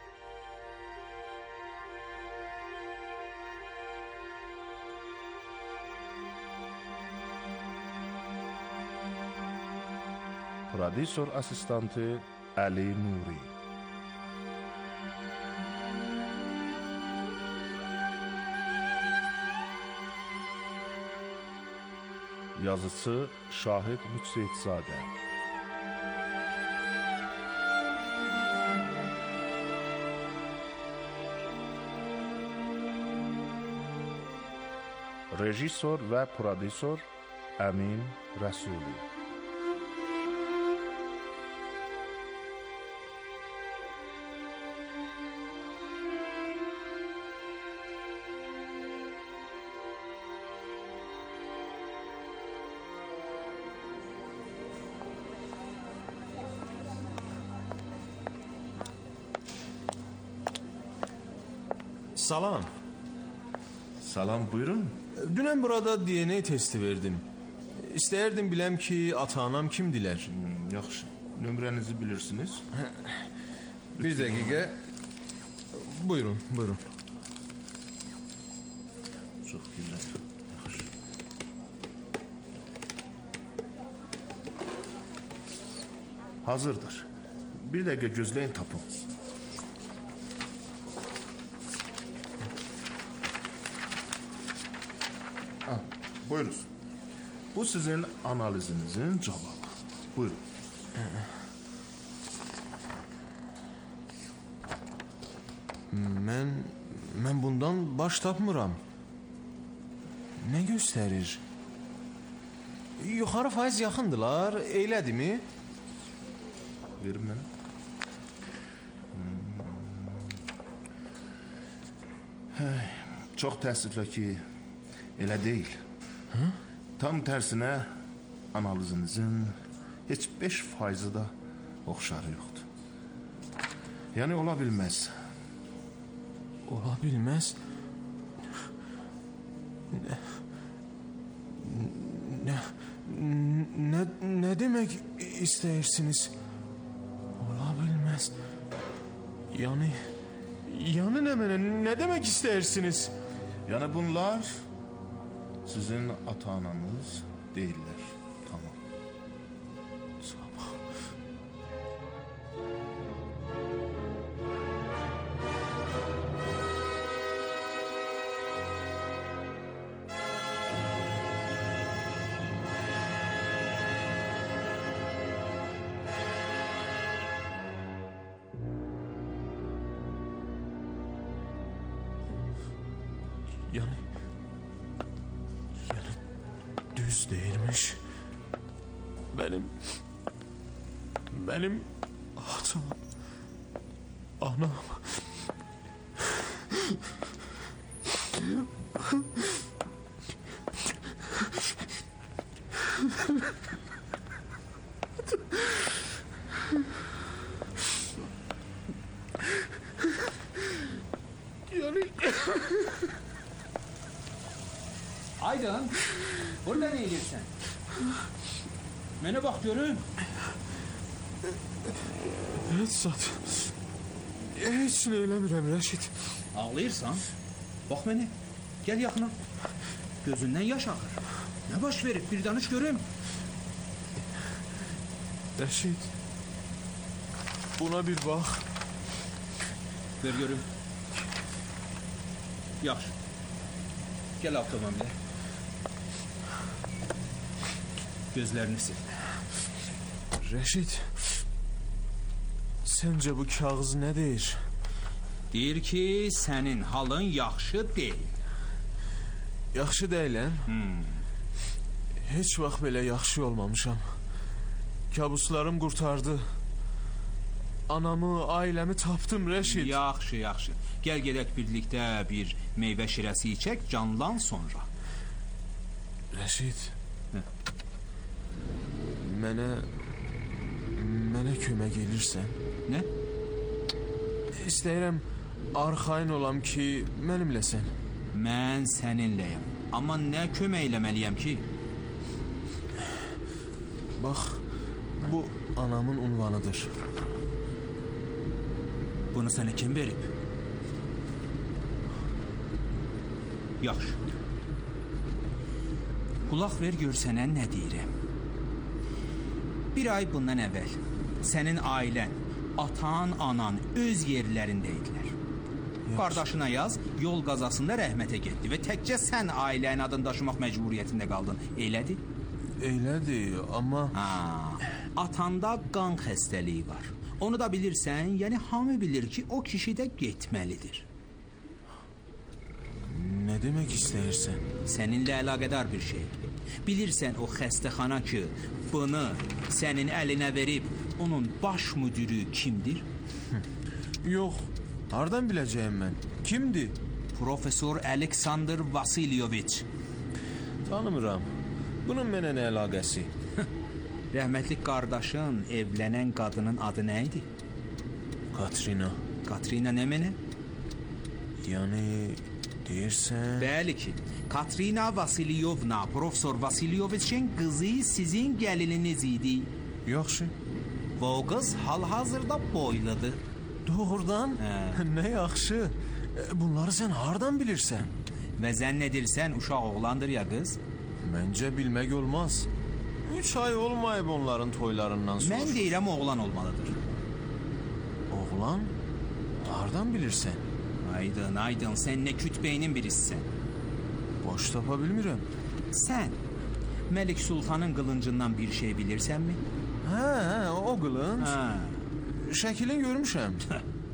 Prodüser asistantı Əli Nuri. Yazısı Şahid Müctehidzadə. Rejissor və prodüser Əmin Rəsuli. Salam. Salam, buyurun. Dünən burada DNA testi verdim. İstəyərdim biləm ki, ata-anam kimdilər? Yaxşı, nömrənizi bilirsiniz. Bir dəqiqə. Buyurun, buyurun. Çox gözəl. Yaxşı. Hazırdır. Bir dəqiqə gözləyin, tapın. Buyurun. Bu sizin analizinizin cavabı. Buyurun. Mən bundan baş tapmıram. Nə göstərir? Yuxarı faiz yaxındılar, eylədimi? Verin mənə. Çox təəssüflə ki, elə deyil. Tam tərsinə analizinizin heç 5% da oxşarı yoxdur. Yəni ola bilməz. Ola bilməz. Nə demək istəyirsiniz? Ola bilməz. Yəni nə demək istəyirsiniz? Yəni bunlar sizin ata-ananız deyirlər. Tamam. Yəni düz deyirmiş. Benim atam, anam. Aydın, burada ne edirsən? Mənə bax görüm. Heç nə eləmirəm, Rəşid. Ağlayırsan? Bax mənə, gəl yaxına. Gözündən yaş axır. Nə baş verib, bir danış görüm. Rəşid, buna bir bax. Ver görüm. Yaxşı. Gəl avtomobile. Gözlərini sil. Rəşid, səncə bu kağız nə deyir? Deyir ki, sənin halın yaxşı deyil. Yaxşı deyiləm? Heç vaxt belə yaxşı olmamışam. Kabuslarım qurtardı. Anamı, ailəmi tapdım, Rəşid. Yaxşı, yaxşı. Gəl gedək birlikdə bir meyvə şirəsi içək, canlan sonra. Rəşid, Mənə kömək edirsən. Nə? İstəyirəm arxayın olam ki, mənimləsən. Mən səninləyəm. Amma nə kömək eləməliyəm ki? Bax, bu anamın unvanıdır. Bunu sənə kim verib? Yaxşı. Qulaq ver gör sənə nə deyirəm. Bir ay bundan əvvəl sənin ailən, atan, anan öz yerlərində idilər. Qardaşına yaz, yol qazasında rəhmətə getdi və təkcə sən ailənin adını daşımaq məcburiyyətində qaldın. Elədir? Elədir, amma... Atanda qan xəstəliyi var. Onu da bilirsən, yəni hamı bilir ki, o kişi də getməlidir. Nə demək istəyirsən? Səninlə əlaqədar bir şey. Bilirsən o xəstəxana ki, bunu sənin əlinə verib, onun baş müdürü kimdir? Yox, hardan biləcəyim mən? Kimdir? Profesor Aleksandr Vasilyoviç. Tanımıram. Bunun mənə nə əlaqəsi? Rəhmətlik qardaşın evlənən qadının adı nə idi? Katrina. Katrina nə mənə? Yəni... deyirsən... Bəli ki, Katrina Vasilyovna, Profesor Vasilyoviçin qızı sizin gəlininiz idi. Yaxşı. Və o qız hal-hazırda boyludur. Doğrudan? Nə yaxşı. Bunları sən hardan bilirsən? Və zənn edirsən uşaq oğlandır ya qız? Məncə bilmək olmaz. 3 ay olmayıb onların toylarından sonra. Mən deyirəm oğlan olmalıdır. Oğlan? Hardan bilirsən? Aydın, sən nə kütbeynin birisisən. Boş tapa bilmirəm. Sən Məlik Sultanın qılıncından bir şey bilirsənmi? Hə, o qılınc. Hə. Şəklini görmüşəm.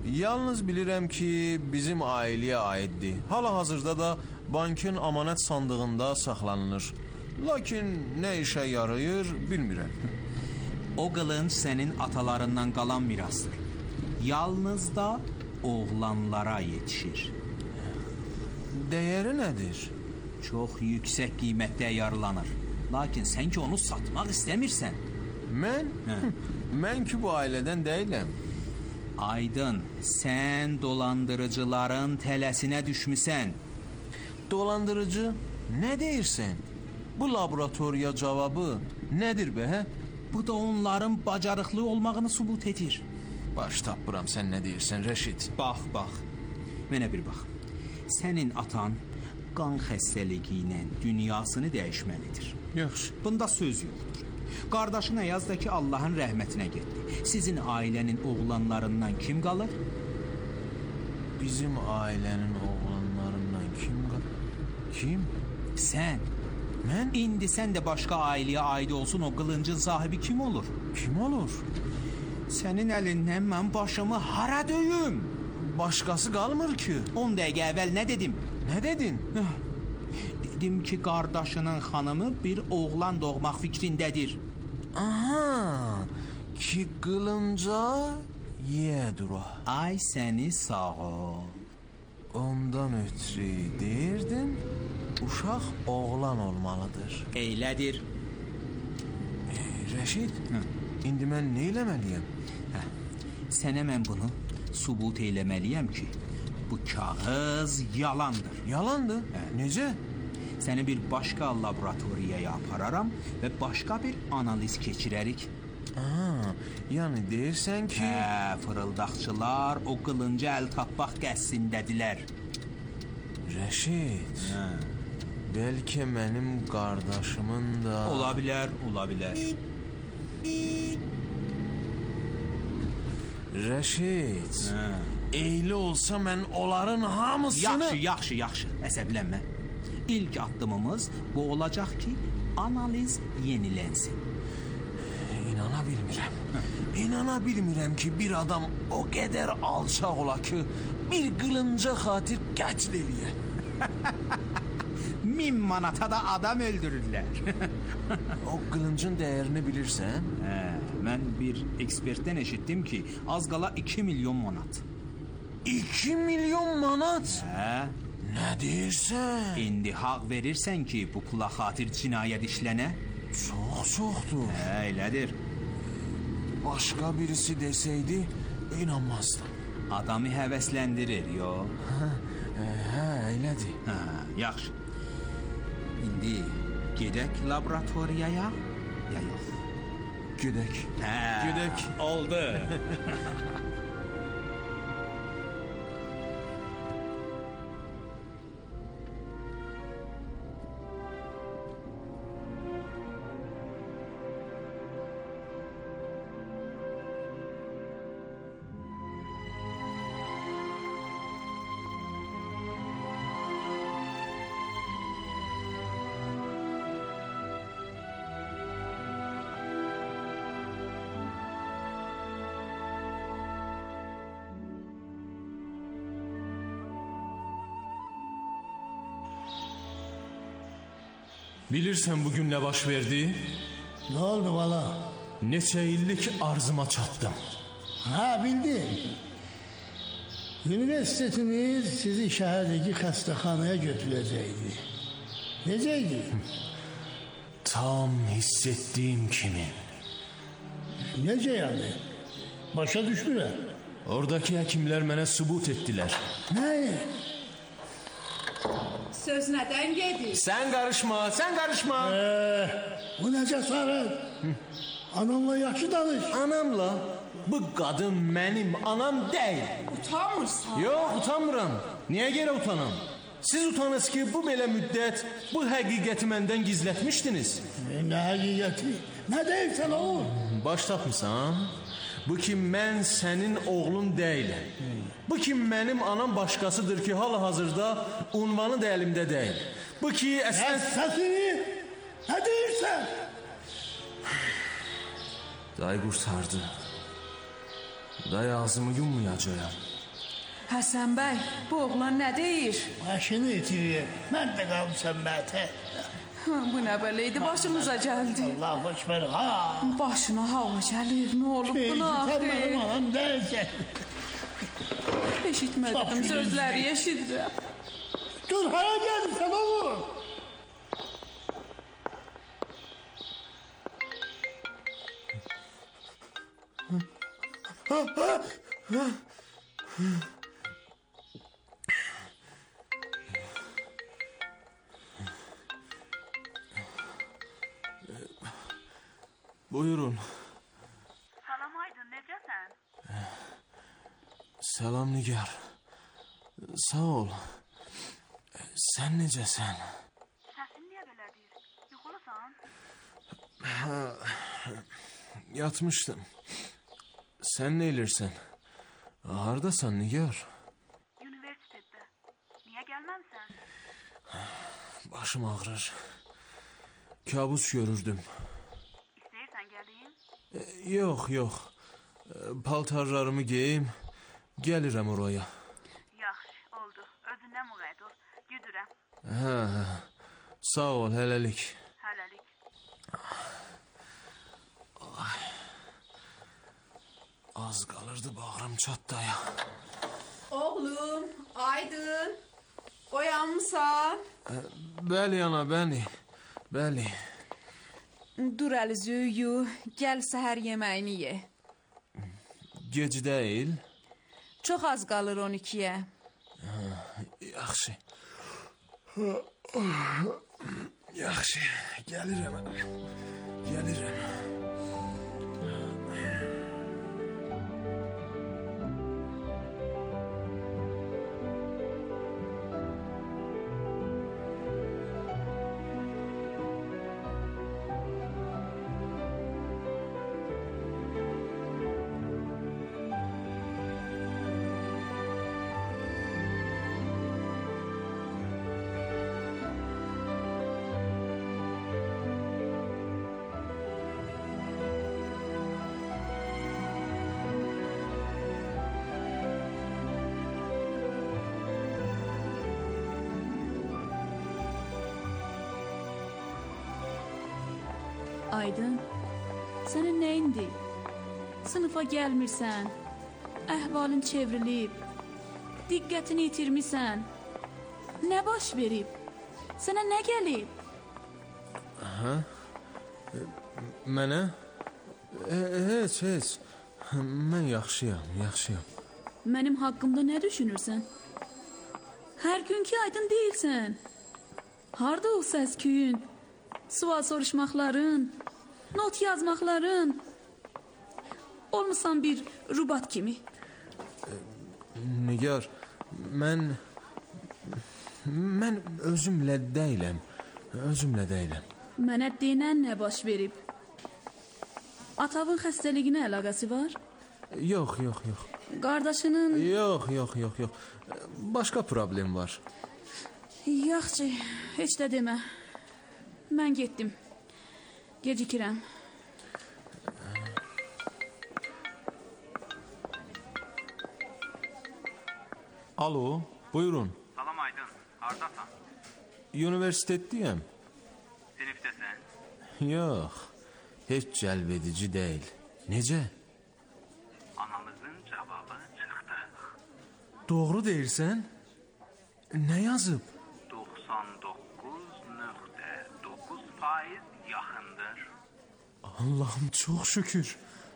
Yalnız bilirəm ki, bizim ailəyə aiddir. Hal-hazırda da bankın amanət sandığında saxlanılır. Lakin nə işə yarayır, bilmirəm. O qılınc sənin atalarından qalan mirasdır. Yalnız da oğlanlara yetişir. Dəyəri nədir? Çox yüksək qiymətdə yarılanır. Lakin sən ki onu satmaq istəmirsən. Mən? Mən ki bu ailədən deyiləm. Aydın, sən dolandırıcıların tələsinə düşmüsən. Dolandırıcı? Nə deyirsən? Bu laboratoriya cavabı nədir be, hə? Bu da onların bacarıqlı olmağını sübut edir. Baş tapmıram, sən nə deyirsən, Rəşid? Bax. Mənə bir bax. Sənin atan qan xəstəliyi ilə dünyasını dəyişməlidir. Yaxşı. Bunda söz yoxdur. Qardaşına yaz da ki, Allahın rəhmətinə getdi. Sizin ailənin oğlanlarından kim qalır? Bizim ailənin oğlanlarından kim qalır? Kim? Sən. Mən? İndi sən də başqa ailəyə aid olsun, o qılıncın sahibi kim olur? Kim olur? Sənin əlindən mən başımı hara döyüm? Başqası qalmır ki. 10 dəqiqə əvvəl nə dedim? Nə dedin? Dedim ki, qardaşının xanımı bir oğlan doğmaq fikrindədir. Aha, ki qılınca yedur o. Ay səni sağ ol. Ondan ötürü deyirdin, uşaq oğlan olmalıdır. Eylədir. Rəşid, indi mən nə eləməliyəm? Sənə mən bunu sübut eləməliyəm ki, bu kağız yalandır. Yalandır? Necə? Səni bir başqa laboratoriyaya apararam və başqa bir analiz keçirərik. Yəni deyirsən ki... Fırıldaqçılar o qılınca əl tapmaq qəsdindədirlər. Rəşid, bəlkə mənim qardaşımın da... Ola bilər. Rəşid, eyli olsa mən onların hamısını... Yaxşı, əsəblənmə. İlk addımımız bu olacaq ki, analiz yenilənsin. İnana bilmirəm ki, bir adam o qədər alçaq ola ki, bir qılınca xatir qətl eləyə. 1000 manata da adam öldürürlər. O qılıncın dəyərini bilirsən? Mən bir ekspertdən eşitdim ki, az qala 2 milyon manat. 2 milyon manat? Nə deyirsən? İndi haq verirsən ki, bu pula xatir cinayət işlənə? Çoxdur. Elədir. Başqa birisi desəydi, inanmazdım. Adamı həvəsləndirir, Elədir. Yaxşı. İndi gedək laboratoriyaya, ya yox? Gedək. Gedək. Oldu. Bilirsən bugün nə baş verdi? Nə oldu bala? Neçə illik arzıma çatdım. Bildim. Üniversitetimiz sizi şəhərdəki xəstəxanaya götürəcəkdi. Necəydi? Tam hiss etdiyim kimi. Necə yəni? Başa düşmürəm. Oradakı həkimlər mənə sübut etdilər. Nə? Söz nədən gedir? Sən qarışma. Bu necə sarı? Anamla yaxşı danış. Anamla? Bu qadın mənim anam deyil. Utanmırsan? Yox, utanmıram. Niyə görə utanam? Siz utanız ki, bu belə müddət bu həqiqəti məndən gizlətmişdiniz. Nə həqiqəti? Nə deyirsən oğul? Baş tapmısan? Bu ki, mən sənin oğlun deyiləm. Bu ki, mənim anam başqasıdır ki, hal-hazırda unvanı da əlimdə deyil. Bu ki, Səsini nə deyirsən? Day qurtardı. Day ağzımı yummayacağım. Həsən bəy, bu oğlan nə deyir? Başını itirir. Mən də qalmışam mətə. Bu nə belə idi, başımıza gəldi. Allahu Ekber, ha. Başına hava gəlir, nə olub buna? Sen benim anam değilsen. Eşitmədim, sözləri eşidirəm. Dur, hara gelirsen oğlum. Buyurun. Salam Aydın, necəsən? Salam Nigar. Sağ ol. Sen necəsən? Səsin niyə belədir? Yuxulusan? Yatmışdım. Sen ne ilirsən? Hardasan Nigar? Universitetdə. Niyə gəlməmsən? Başım ağrır. Kabus görürdüm. İstəyirsən gəlim? Yox. Paltarlarımı geyim. Gəlirəm oraya. Yaxşı, oldu. Özündən müğayət ol. Güdürəm. Sağ ol, hələlik. Hələlik. Az qalırdı bağrım çatdaya. Oğlum, Aydın, oyanmısan? Bəli ana, bəli. Dur əlizi uyu, gəl səhər yeməyini ye. Gec deyil. Çox az qalır 12-yə. Yaxşı. Yaxşı, gəlirəm ana. Gəlirəm. Aydın, sənin nəyindi? Sınıfa gəlmirsən, əhvalın çevrilib, diqqətini itirmisən. Nə baş verib? Sənə nə gəlib? Mənə? Heç. Mən yaxşıyam. Mənim haqqımda nə düşünürsən? Hər günkü Aydın deyilsən. Harda o səs-küyün, sual soruşmaqların, not yazmaqların? Olmusan bir rubat kimi. Nigar, mən özümlə deyiləm. Mənə denən nə baş verib? Atavın xəstəliyinə əlaqəsi var? Yox. Qardaşının... Yox. Başqa problem var. Yaxşı, heç də demə. Mən getdim. Gecikirəm. Alo, buyurun. Salam Aydın, hardasan? Universitetdəyəm. Sinifdəsən? Yox, heç cəlbedici deyil. Necə? Anamızın cavabı çıxdı. Doğru deyirsən? Nə yazıb? 99.9% yaxındır. Allahım, çox şükür.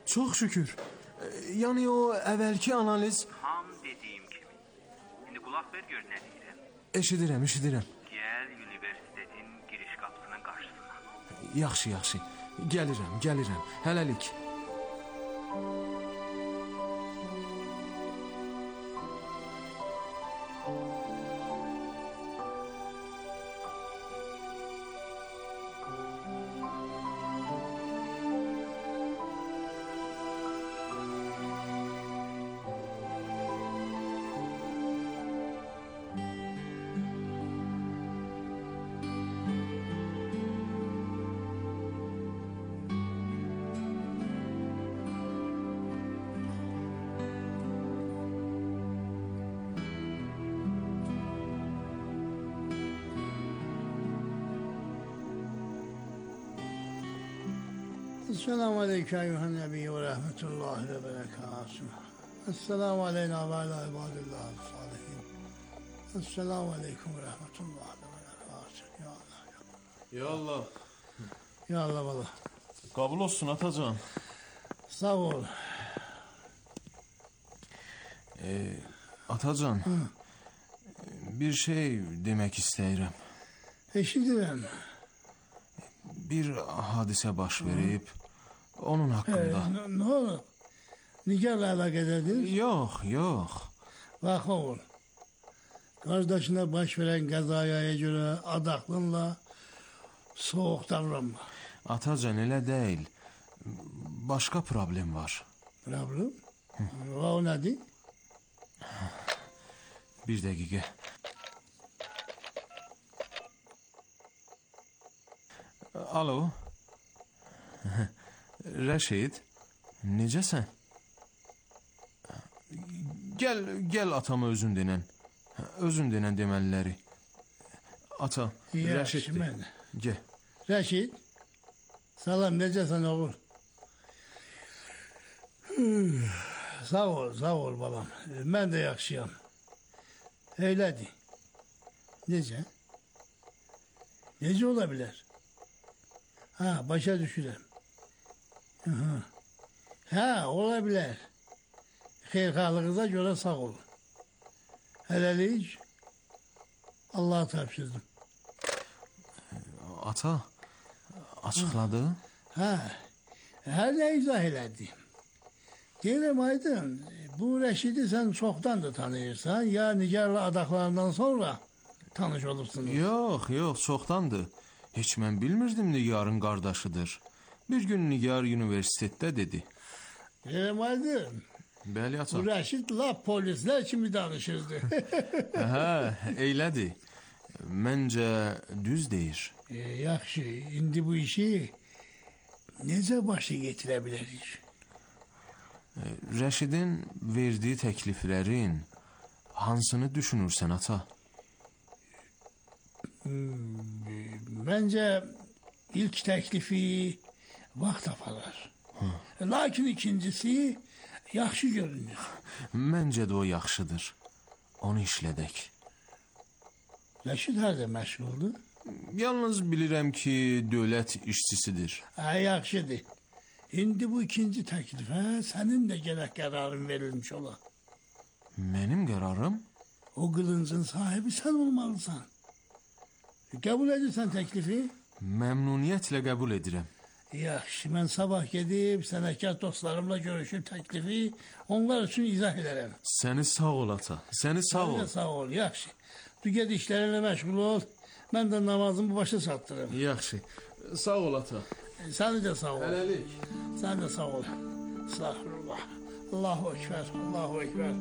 Yəni o əvvəlki analiz... Tam dediyim kimi. İndi qulaq ver gör nə deyirəm. Eşidirəm. Gəl universitetin giriş qapısının qarşısına. Yaxşı. Gəlirəm. Hələlik. Esselamu aleyküm eyyühen nebi ve rahmetullahi ve berekatuhu. Esselamu aleyna ve ala ibadillahi salihin. Esselamu aleyküm ve rahmetullahi ve berekatuhu. Ya Allah. Ya Allah. Ya Allah valla. Kabul olsun Atacan. Sağ ol. Atacan. Bir şey demek istəyirəm. Eşidirəm. Bir hadisə baş verib, onun haqqında. Ne olur? Nigarla əlaqədədir? Yox. Bax oğul. Kardeşine baş veren qəzaya görə adaklınla soğuk davranma. Atacan elə deyil. Başqa problem var. Problem? O nədir? Bir dəqiqə. Alo. Rəşid, necəsən? Gəl atama özün denən. Özün denən deməliləri. Ata, Rəşiddir. Gəl. Rəşid, salam, necəsən oğul? Sağ ol balam. Mən də yaxşıyam. Öylədir. Necə? Necə ola bilər? Ha, başa düşürəm. Ha, ola bilər. Xeyirxahlığınıza görə sağ olun. Hələlik Allah'a tapşırdım. Ata, açıqladı? Hər nə izah elədi. Deyirəm Aydın, bu Rəşidi sən çoxdandır tanıyırsan, ya Nigarla adaqlarından sonra tanış olursunuz? Yox, çoxdandır. Heç mən bilmirdim Nigarın qardaşıdır. Bir gün Nigar universitetdə dedi. Deyirəm Aydın. Bəli, ata. Bu Rəşid lap polislər kimi danışırdı. Eylədir. Məncə düz deyir. Yaxşı, indi bu işi necə başa getirə bilərik? Rəşidin verdiyi təkliflərin hansını düşünürsən, ata? Məncə ilk təklifi vaxt aparar. Lakin ikincisi yaxşı görünür. Məncə də o yaxşıdır. Onu işlədək. Rəşid harada məşğuldur? Yalnız bilirəm ki, dövlət işçisidir. Yaxşıdır. İndi bu ikinci təklifə sənin də gərək qərarın verilmiş ola. Mənim qərarım? O qılıncın sahibi sən olmalısan. Qəbul edirsən təklifi? Məmnuniyyətlə qəbul edirəm. Yaxşı, mən sabah gedib sənəkar dostlarımla görüşüb təklifi onlar üçün izah edərəm. Səni sağ ol, ata. Səni sağ ol. Sağ ol, yaxşı. Du ged işlərinlə məşğul ol. Mən də namazımı başa çatdırım. Yaxşı. Sağ ol, ata. Səni də sağ ol. Hələlik. Sən də sağ ol. Estağfurullah. Allahu Ekber. Allahu Ekber.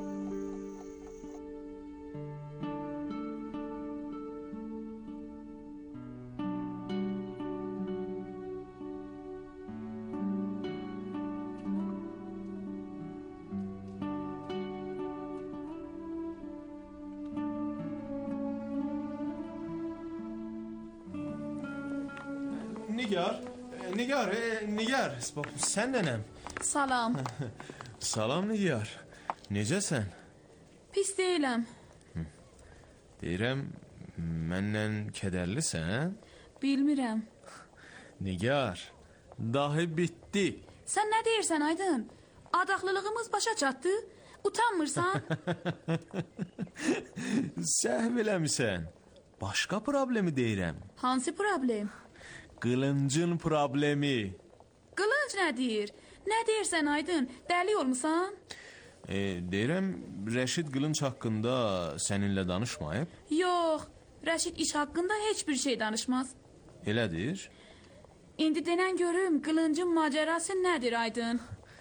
Nigar, sən nənəm? Salam. Salam, Nigar. Necəsən? Pis deyiləm. Deyirəm, məndən kədərlisən? Bilmirəm. Nigar, dahi bitdi. Sən nə deyirsən Aydın? Adaqlılığımız başa çatdı? Utanmırsan? Səhv eləmisən. Başqa problemi deyirəm. Hansı problem? Qılıncın problemi. Qılınc nədir? Nə deyirsən Aydın? Dəli olmusan? Deyirəm, Rəşid qılınc haqqında səninlə danışmayıb? Yox, Rəşid iş haqqında heç bir şey danışmaz. Elədir? İndi denən görüm, qılıncın macerası nədir Aydın?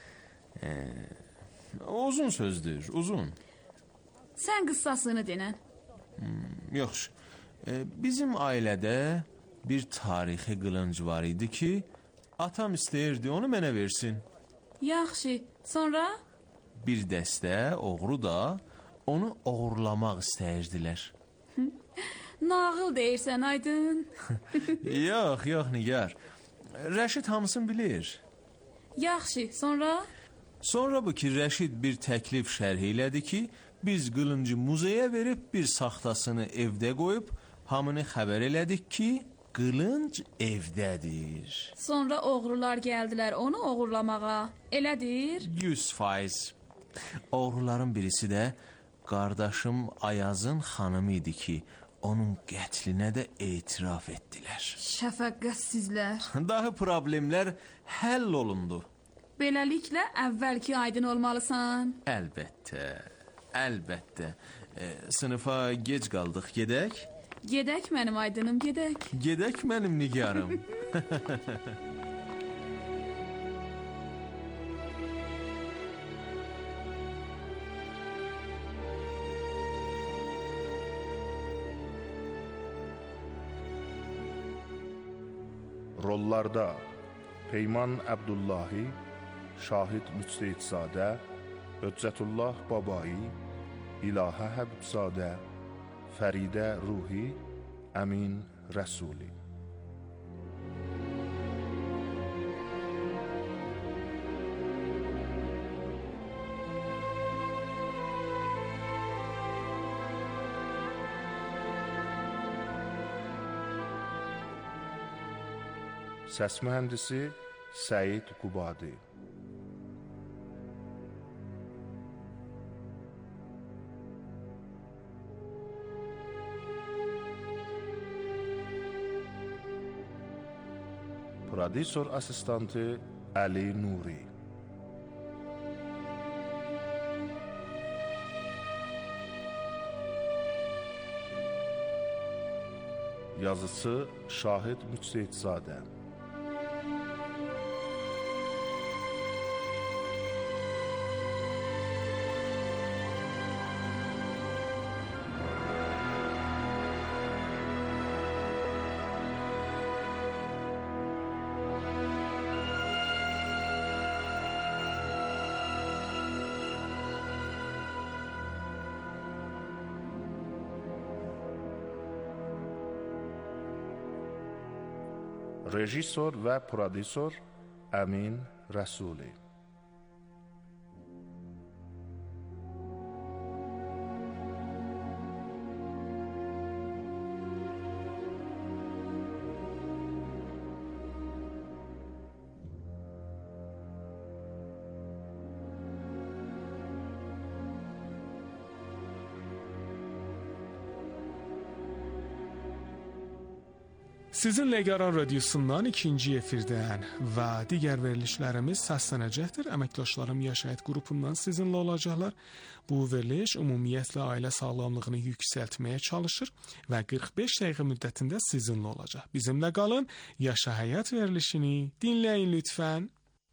Uzun sözdür, uzun. Sən qıssasını denən. Yaxşı. Bizim ailədə bir tarixi qılınc var idi ki, atam istəyirdi onu mənə versin. Yaxşı, sonra? Bir dəstə oğru da onu oğurlamaq istəyirdilər. Nağıl deyirsən Aydın. Yox, Nigar. Rəşid hamısını bilir. Yaxşı, sonra? Sonra bu ki, Rəşid bir təklif şərh elədi ki, biz qılıncı muzeyə verib bir saxtasını evdə qoyub, hamını xəbər elədik ki, qılınc evdədir. Sonra oğrular gəldilər onu oğurlamağa. Elədir? 100%. Oğruların birisi də qardaşım Ayazın xanımı idi ki, onun qətlinə də etiraf etdilər. Şəfəqqətsizlər. Daha problemlər həll olundu. Beləliklə əvvəlki aydın olmalısan. Əlbəttə, əlbəttə. Sınıfa gec qaldıq, gedək? Gedək mənim aydınım, gedək. Gedək mənim nigarım. Rollarda Peyman Əbdullahi, Şahid Müçtehidzadə, Höccətullah Babai, İlahə Həbibzadə, Fəridə Ruhi, Əmin Rəsuli. Səs mühəndisi Səid Qubadi. Prodüser asistanı Əli Nuri. Yazısı Şahid Müçtehidzadə. Rejissor və prodüser Əmin Rəsuli. Sizinlə Qərar Radiosundan ikinci efirdən və digər verilişlərimiz səslənəcəkdir. Əməkdaşlarım Yaşayət qrupundan sizinlə olacaqlar. Bu veriliş ümumiyyətlə ailə sağlamlığını yüksəltməyə çalışır və 45 dəqiqə müddətində sizinlə olacaq. Bizimlə qalın, Yaşa Həyat verilişini dinləyin lütfən.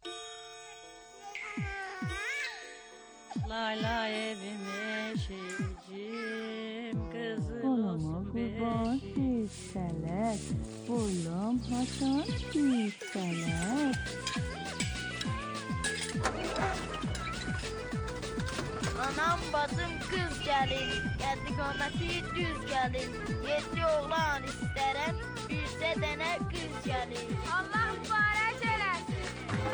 Layla evime şircim kızım kurban hisseler boylum hasan hisseler. Anam bacım kız gelin, geldi qamati düz gelin. 7 oğlan isterem, birse dene kız gelin. Allah mübarək eləsin.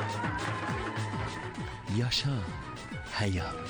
Yaşa Həyat.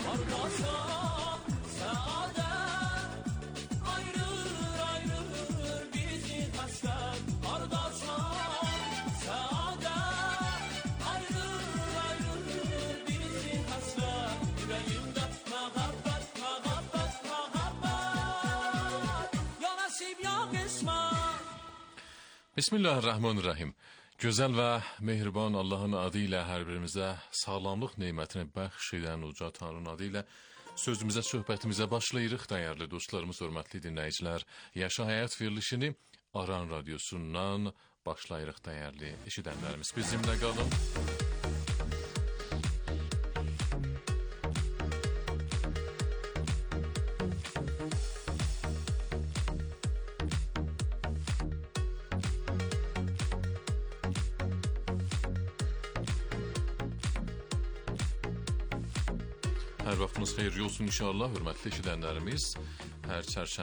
Bismillahirrahmanirrahim. Gözəl və mehriban Allahın adı ilə hər birimizə sağlamlıq neymətini bəxş edən uca Tanrının adı ilə sözümüzə, söhbətimizə başlayırıq. Dəyərli dostlarımız, hörmətli dinləyicilər, Yaşa Həyat verilişini Aran Radiosundan başlayırıq dəyərli eşidənlərimiz. Bizimlə qalın. Hər vaxtınız xeyirli olsun inşallah, hörmətli eşidənlərimiz. Hər çərşənbə